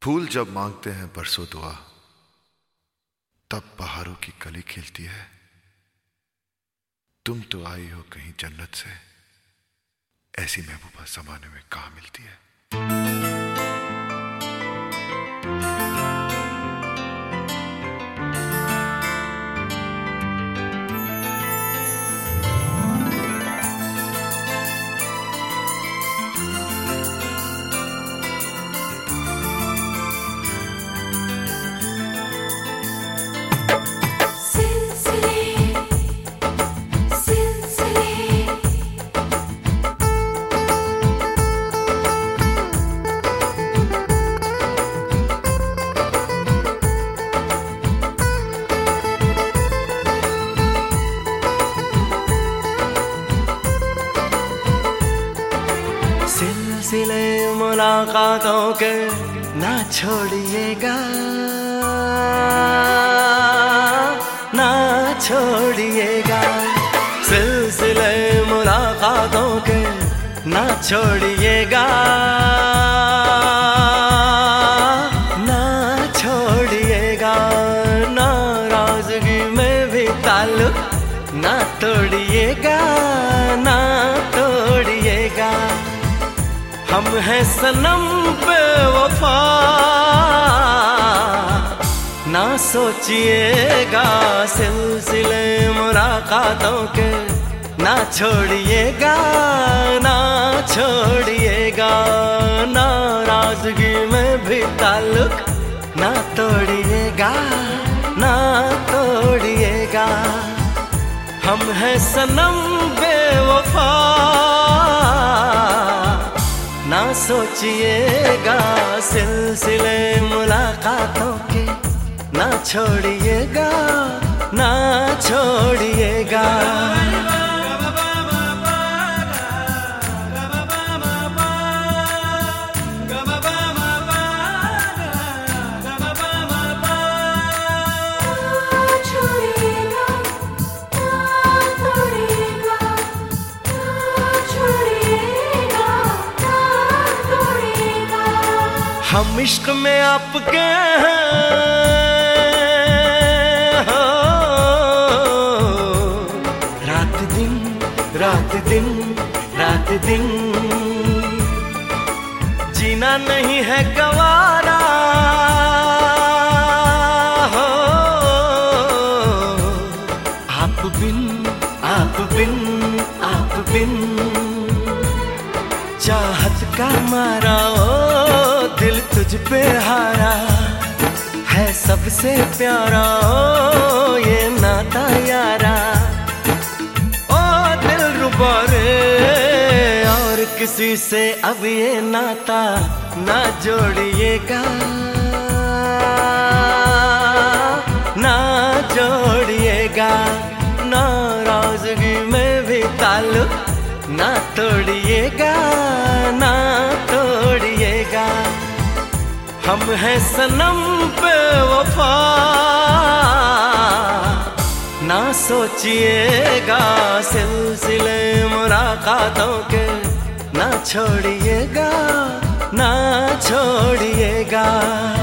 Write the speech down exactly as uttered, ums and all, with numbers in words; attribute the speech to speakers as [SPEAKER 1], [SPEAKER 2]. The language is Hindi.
[SPEAKER 1] फूल जब मांगते हैं बरसों दुआ, तब बहारों की कली खिलती है। तुम तो आई हो कहीं जन्नत से, ऐसी महबूबा जमाने में कहाँ मिलती है।
[SPEAKER 2] सिलसिले मुलाकातों के ना छोड़िएगा, ना छोड़िएगा। सिलसिले मुलाकातों के ना छोड़िएगा, ना छोड़िएगा। नाराजगी में भी ताल्लुक ना तोड़िएगा, ना तोड़िएगा। हम हैं सनम बेवफा, ना सोचिएगा। सिलसिले मुलाकातों के ना छोड़िएगा, ना छोड़िएगा। नाराजगी में भी ताल्लुक ना तोड़िएगा, ना तोड़िएगा। हम हैं सनम बेवफा, ना सोचिएगा। सिलसिले मुलाकातों के ना छोड़िएगा, ना छोड़िएगा। हम इश्क में आपके हैं, हो रात दिन रात दिन रात दिन। जीना नहीं है गवारा, हो आप बिन आप बिन आप बिन। चाहत का मारा ओ दिल तुझ पे हारा है, सबसे प्यारा ओ ये नाता यारा। ओ दिल रुबा रे, और किसी से अब ये नाता ना जोड़िएगा, ना जोड़िएगा। नाराजगी में भी ताल्लुक ना तोड़िएगा, ना तोड़िएगा। हम हैं सनम बेवफा, ना सोचिएगा। सिलसिले मुलाकातों के ना छोड़िएगा, ना छोड़िएगा।